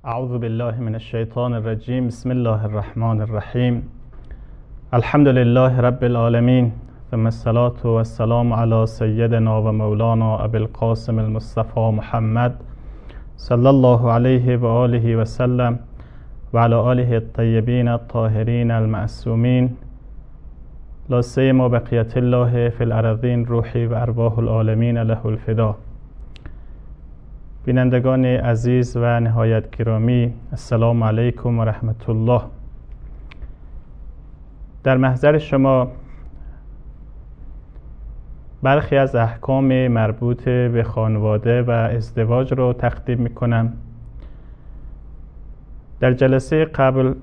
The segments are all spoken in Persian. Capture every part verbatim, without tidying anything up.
اعوذ بالله من الشیطان الرجیم. بسم الله الرحمن الرحیم. الحمد لله رب العالمین، ثم الصلاة والسلام علی سیدنا و مولانا ابی القاسم المصطفى محمد صلی الله علیه و آله و سلم و علی آله الطیبین الطاهرین المعصومین، لا سیما بقیة الله فی الارضین، روحی و ارواح العالمین له الفدا. بینندگان عزیز و نهایت گرامی، السلام علیکم و رحمت الله. در محضر شما برخی از احکام مربوط به خانواده و ازدواج رو تقدیم می کنم. در جلسه قبل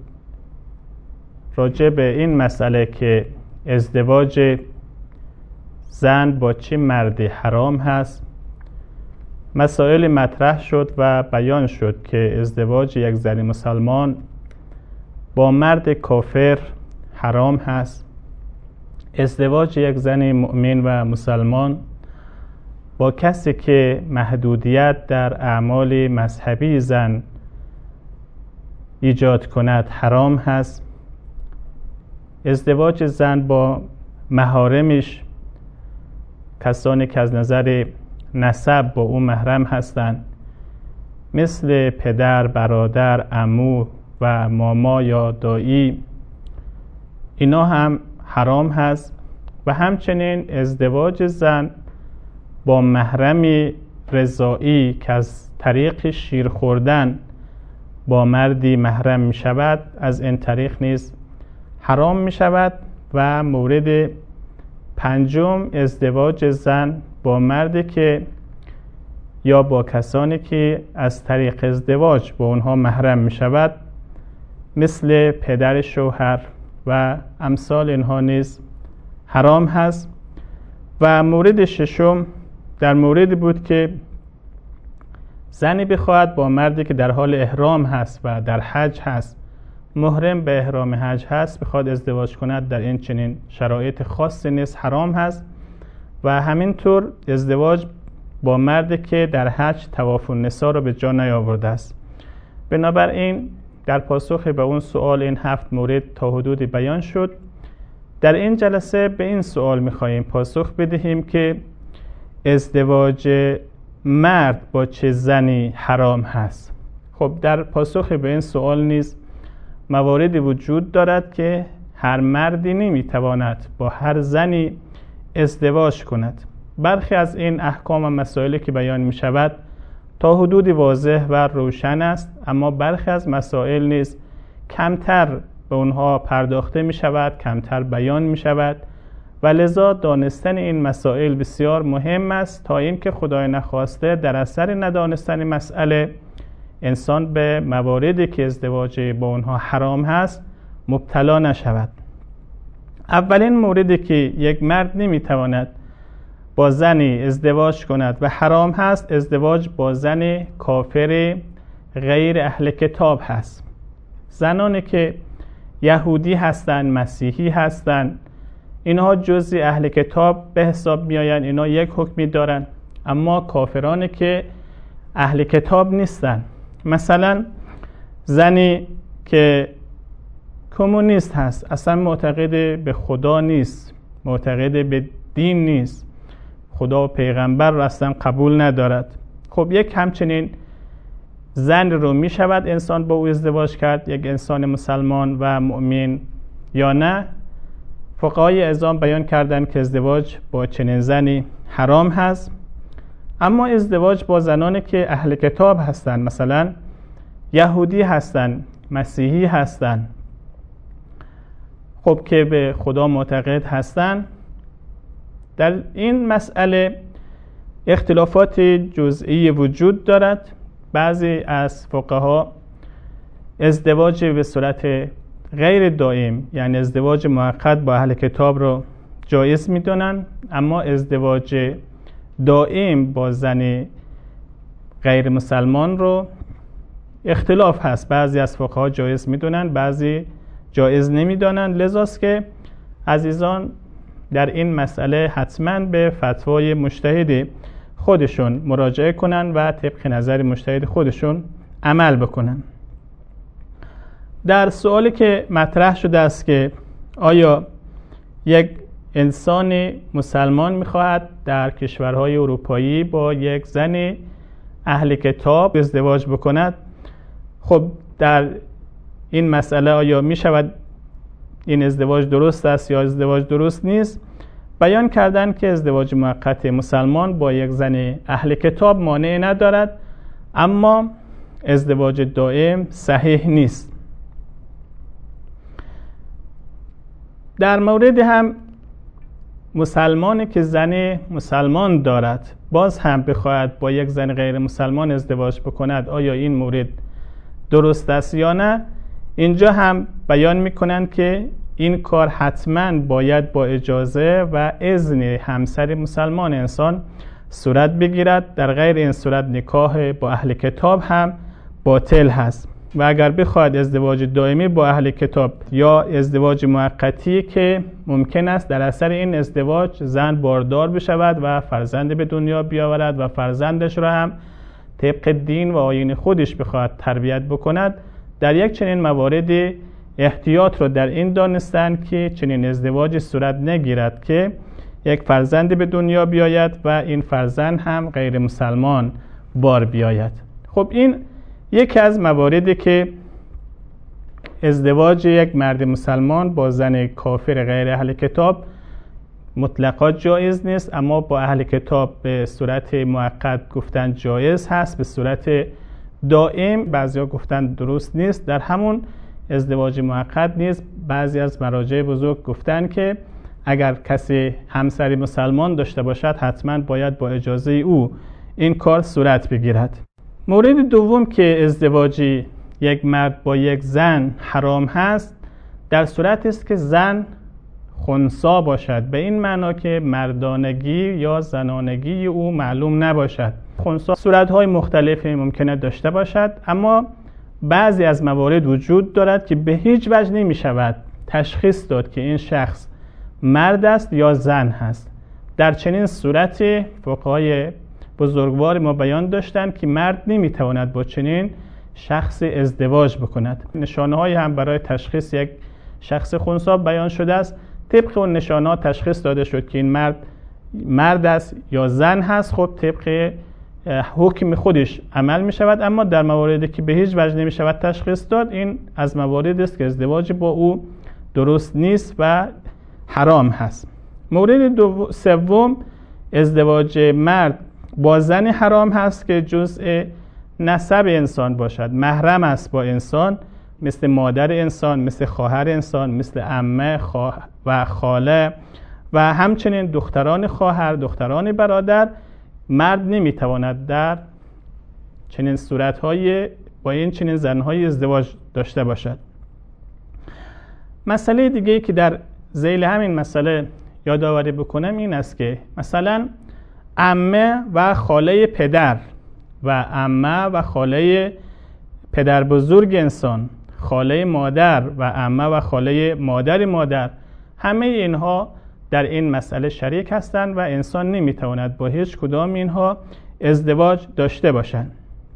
راجع به این مسئله که ازدواج زن با چه مردی حرام هست مسائل مطرح شد و بیان شد که ازدواج یک زن مسلمان با مرد کافر حرام هست. ازدواج یک زن مؤمن و مسلمان با کسی که محدودیت در اعمال مذهبی زن ایجاد کند حرام هست. ازدواج زن با محارمش، کسانی که از نظر نسب با او محرم هستند، مثل پدر، برادر، عمو و ماما یا دایی، اینا هم حرام هست. و همچنین ازدواج زن با محرم رضائی که از طریق شیر خوردن با مردی محرم می شود، از این طریق نیز حرام می شود. و مورد پنجم، ازدواج زن با مردی که یا با کسانی که از طریق ازدواج با اونها محرم می شود، مثل پدر شوهر و امثال اینها نیز حرام هست. و مورد ششم در موردی بود که زنی بخواهد با مردی که در حال احرام هست و در حج هست، محرم به احرام حج هست، بخواد ازدواج کند، در این چنین شرایط خاصی نیز حرام هست. و همینطور ازدواج با مردی که در حج طواف النساء را به جا نیاورده است. بنابراین در پاسخ به اون سوال این هفت مورد تا حدودی بیان شد. در این جلسه به این سوال می‌خواهیم پاسخ بدهیم که ازدواج مرد با چه زنی حرام هست. خب در پاسخ به این سوال نیز مواردی وجود دارد که هر مردی نمیتواند با هر زنی ازدواج کند. برخی از این احکام و مسائلی که بیان می شود تا حدودی واضح و روشن است، اما برخی از مسائل نیز کمتر به اونها پرداخته می شود، کمتر بیان می شود و لذا دانستن این مسائل بسیار مهم است تا اینکه خدای نخواسته در اثر ندانستن مسئله انسان به مواردی که ازدواج با اونها حرام هست مبتلا نشود. اولین موردی که یک مرد نمیتواند با زنی ازدواج کند و حرام هست، ازدواج با زن کافر غیر اهل کتاب هست. زنانی که یهودی هستند، مسیحی هستند، اینها جزئی اهل کتاب به حساب میآیند، اینا یک حکمی دارند. اما کافرانی که اهل کتاب نیستند، مثلا زنی که کمونیست هست، اصلا معتقد به خدا نیست، معتقد به دین نیست، خدا و پیغمبر را اصلا قبول ندارد، خب یک همچنین زن رو می شود انسان با او ازدواج کرد، یک انسان مسلمان و مؤمن یا نه؟ فقهای اعظام بیان کردند که ازدواج با چنین زنی حرام هست. اما ازدواج با زنانی که اهل کتاب هستند، مثلا یهودی هستند، مسیحی هستند، خب که به خدا معتقد هستند، در این مسئله اختلافات جزئی وجود دارد. بعضی از فقها ازدواج به صورت غیر دائم، یعنی ازدواج موقت با اهل کتاب رو جایز می‌دانند، اما ازدواج دائم با زن غیر مسلمان رو اختلاف هست. بعضی از فقها جایز می‌دانند، بعضی جایز نمی‌دانند. لذاست که عزیزان در این مسئله حتما به فتوای مجتهد خودشون مراجعه کنن و طبق نظر مجتهد خودشون عمل بکنن. در سوالی که مطرح شده است که آیا یک انسان مسلمان میخواهد در کشورهای اروپایی با یک زن اهل کتاب ازدواج بکند، خب در این مسئله آیا میشود این ازدواج درست است یا ازدواج درست نیست؟ بیان کردن که ازدواج موقت مسلمان با یک زن اهل کتاب مانع ندارد، اما ازدواج دائم صحیح نیست. در مورد هم مسلمانی که زن مسلمان دارد باز هم بخواهد با یک زن غیر مسلمان ازدواج بکند، آیا این مورد درست است یا نه؟ اینجا هم بیان میکنند که این کار حتما باید با اجازه و اذن همسر مسلمان انسان صورت بگیرد، در غیر این صورت نکاح با اهل کتاب هم باطل هست. و اگر بخواهد ازدواج دائمی با اهل کتاب یا ازدواج موقتی که ممکن است در اثر این ازدواج زن باردار بشود و فرزند به دنیا بیاورد و فرزندش را هم طبق دین و آیین خودش بخواهد تربیت بکند، در یک چنین موارد احتیاط را در این دانستند که چنین ازدواج صورت نگیرد که یک فرزند به دنیا بیاید و این فرزند هم غیر مسلمان بار بیاید. خب این یکی از مواردی که ازدواج یک مرد مسلمان با زن کافر غیر اهل کتاب مطلقا جایز نیست، اما با اهل کتاب به صورت موقت گفتن جایز هست، به صورت دائم بعضیا گفتن درست نیست. در همون ازدواج موقت نیست بعضی از مراجع بزرگ گفتن که اگر کسی همسری مسلمان داشته باشد حتما باید با اجازه او این کار صورت بگیرد. مورد دوم که ازدواج یک مرد با یک زن حرام هست در صورت است که زن خنثی باشد، به این معنا که مردانگی یا زنانگی او معلوم نباشد. خنثی صورت‌های مختلفی ممکنه داشته باشد، اما بعضی از موارد وجود دارد که به هیچ وجه نمی شود تشخیص داد که این شخص مرد است یا زن هست. در چنین صورت فقهای بزرگوار ما بیان داشتند که مرد نمیتواند با چنین شخص ازدواج بکند. نشانه های هم برای تشخیص یک شخص خنثی بیان شده است. طبق اون نشانه ها تشخیص داده شد که این مرد مرد است یا زن هست. خب طبق حکم خودش عمل می شود، اما در مواردی که به هیچ وجه نمی شود تشخیص داد، این از موارد است که ازدواج با او درست نیست و حرام هست. مورد دو سوم ازدواج مرد با زن حرام هست که جزء نسب انسان باشد، محرم است با انسان، مثل مادر انسان، مثل خواهر انسان، مثل عمه و خاله و همچنین دختران خواهر، دختران برادر. مرد نمیتواند در چنین صورت‌های با این چنین زن‌های ازدواج داشته باشد. مسئله دیگه‌ای که در ذیل همین مسئله یادآوری بکنم این است که مثلا عمه و خاله پدر و عمه و خاله پدر بزرگ انسان، خاله مادر و عمه و خاله مادر مادر، همه اینها در این مسئله شریک هستند و انسان نمیتواند با هیچ کدام اینها ازدواج داشته باشند.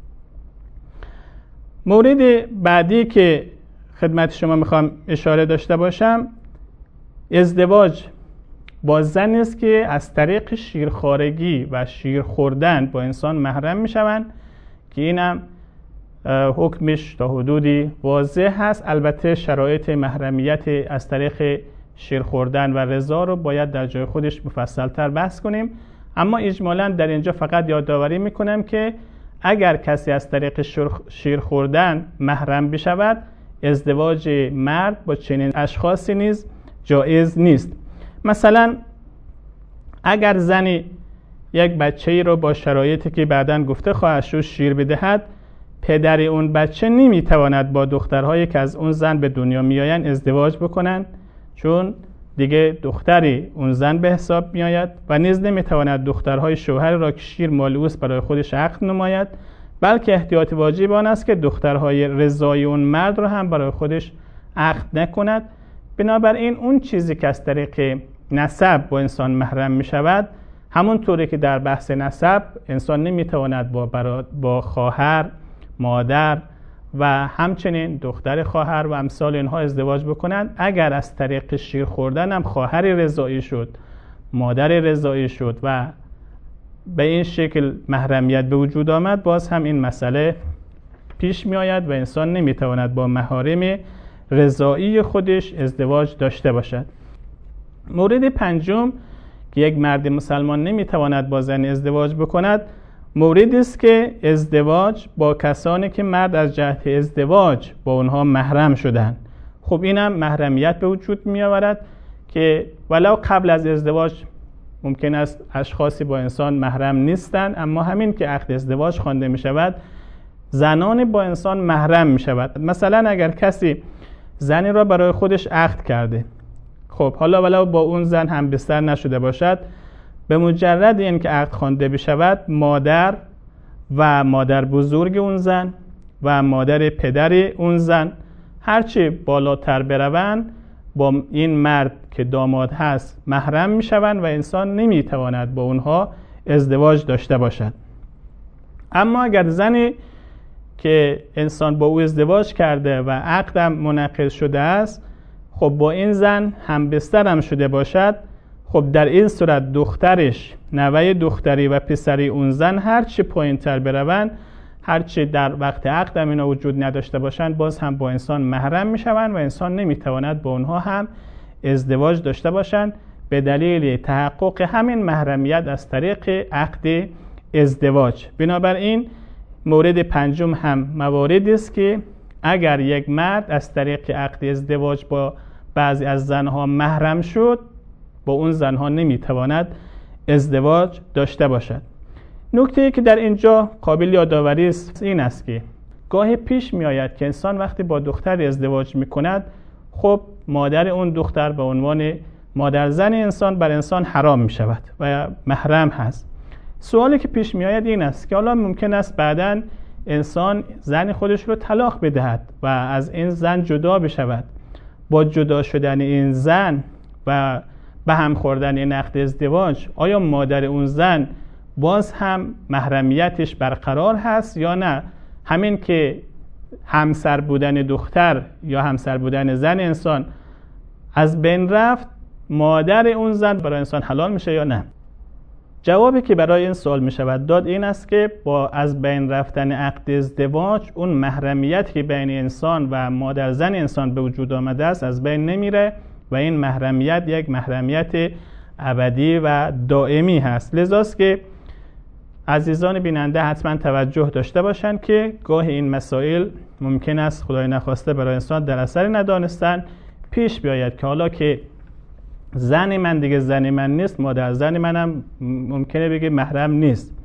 مورد بعدی که خدمت شما میخوام اشاره داشته باشم ازدواج با زن است که از طریق شیرخوارگی و شیر خوردن با انسان محرم میشوند که اینم حکمش تا حدودی واضح هست. البته شرایط محرمیت از طریق شیر خوردن و رضا رو باید در جای خودش مفصل تر بحث کنیم، اما اجمالاً در اینجا فقط یادآوری میکنم که اگر کسی از طریق شیر خوردن محرم بشود، ازدواج مرد با چنین اشخاصی نیز جایز نیست. مثلا اگر زنی یک بچه‌ای رو با شرایطی که بعداً گفته خواهد شد شیر بدهد، پدر اون بچه نمیتواند با دخترهایی که از اون زن به دنیا میآیند ازدواج بکنند، چون دیگه دختری اون زن به حساب میآید و نیز نمیتواند دخترهای شوهر را که شیر مال اوست برای خودش عقد نماید، بلکه احتیاط واجب آن است که دخترهای رضای اون مرد را هم برای خودش عقد نکند. بنابراین اون چیزی که از طریق نسب با انسان محرم می شود، همون طوری که در بحث نسب انسان نمی تواند با, با خواهر، مادر و همچنین دختر خواهر و امثال اینها ازدواج بکنند. اگر از طریق شیر خوردن هم خواهر رضاعی شد، مادر رضاعی شد و به این شکل محرمیت به وجود آمد، باز هم این مسئله پیش می آید و انسان نمی تواند با محارم رضاعی خودش ازدواج داشته باشد. مورد پنجم که یک مرد مسلمان نمی تواند با زن ازدواج بکند، موردی است که ازدواج با کسانی که مرد از جهت ازدواج با اونها محرم شدند. خب اینم محرمیت به وجود می آورد که ولو قبل از ازدواج ممکن است اشخاصی با انسان محرم نیستند، اما همین که عقد ازدواج خوانده می شود زنان با انسان محرم می شود. مثلا اگر کسی زنی را برای خودش عقد کرده، خب حالا ولو با اون زن هم بستر نشده باشد، به مجرد این که عقد خوانده بشود مادر و مادر بزرگ اون زن و مادر پدر اون زن هرچی بالاتر بروند با این مرد که داماد هست محرم می شوند و انسان نمی تواند با اونها ازدواج داشته باشد. اما اگر زنی که انسان با او ازدواج کرده و عقدم منعقد شده است، خب با این زن هم بستر هم شده باشد، خب در این صورت دخترش، نوه دختری و پسری اون زن هرچی پایین تر بروند، هرچی در وقت عقد هم اینا وجود نداشته باشند، باز هم با انسان محرم می شوند و انسان نمی تواند با اونها هم ازدواج داشته باشند به دلیل تحقق همین محرمیت از طریق عقد ازدواج. بنابراین مورد پنجم هم مواردی است که اگر یک مرد از طریق عقد ازدواج با بعضی از زنها محرم شد، با اون زنها نمیتواند ازدواج داشته باشد. نکته‌ای که در اینجا قابل یادآوری است این است که گاهی پیش می آید که انسان وقتی با دختر ازدواج می کند، خب مادر اون دختر به عنوان مادر زن انسان بر انسان حرام می شود و محرم هست. سوالی که پیش می آید این است که حالا ممکن است بعداً انسان زن خودش رو طلاق بدهد و از این زن جدا بشود. با جدا شدن این زن و به هم خوردن این عقد ازدواج، آیا مادر اون زن باز هم محرمیتش برقرار هست یا نه؟ همین که همسر بودن دختر یا همسر بودن زن انسان از بین رفت، مادر اون زن برای انسان حلال میشه یا نه؟ جوابی که برای این سوال می شود داد این است که با از بین رفتن عقد ازدواج اون محرمیت که بین انسان و مادر زن انسان به وجود آمده است از بین نمیره و این محرمیت یک محرمیت ابدی و دائمی هست. لذاست که عزیزان بیننده حتما توجه داشته باشند که گاه این مسائل ممکن است خدای نخواسته برای انسان در اثر ندانستن پیش بیاید که حالا که زن من دیگه زن من نیست، مادر زن منم ممکنه بگه محرم نیست.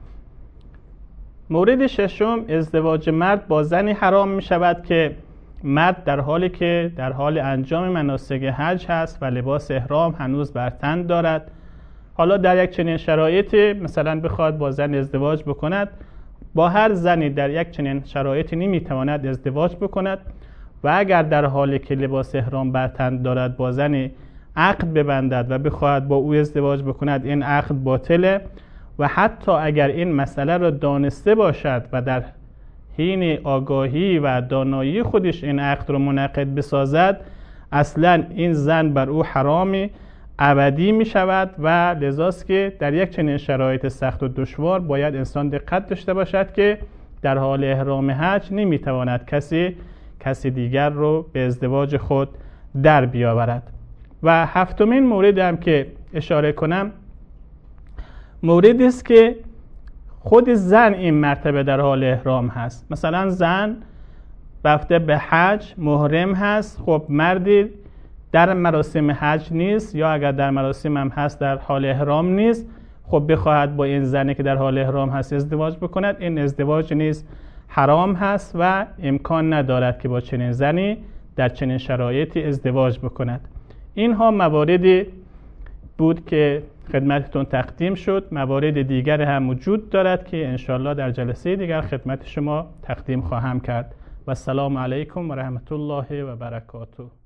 مورد ششم، ازدواج مرد با زنی حرام می شود که مرد در حالی که در حال انجام مناسک حج هست و لباس احرام هنوز بر تن دارد، حالا در یک چنین شرایطی مثلا بخواد با زن ازدواج بکند، با هر زنی در یک چنین شرایطی نمیتواند ازدواج بکند و اگر در حالی که لباس احرام بر تن دارد با زنی عقد ببندد و بخواهد با او ازدواج بکند، این عقد باطله و حتی اگر این مسئله را دانسته باشد و در حین آگاهی و دانایی خودش این عقد را منعقد بسازد، اصلا این زن بر او حرامی ابدی می شود و لذاست که در یک چنین شرایط سخت و دشوار باید انسان دقت داشته باشد که در حال احرام حج نمی تواند کسی کسی دیگر رو به ازدواج خود در بیاورد. و هفتمین مورد هم که اشاره کنم موردی است که خود زن این مرتبه در حال احرام هست. مثلا زن رفته به حج، محرم هست، خب مردی در مراسم حج نیست یا اگر در مراسم هم هست در حال احرام نیست، خب بخواهد با این زنی که در حال احرام هست ازدواج بکند، این ازدواج نیز حرام هست و امکان ندارد که با چنین زنی در چنین شرایطی ازدواج بکند. اینها مواردی بود که خدمتتون تقدیم شد. موارد دیگر هم وجود دارد که انشالله در جلسه دیگر خدمت شما تقدیم خواهم کرد. و السلام علیکم و رحمت الله و برکاته.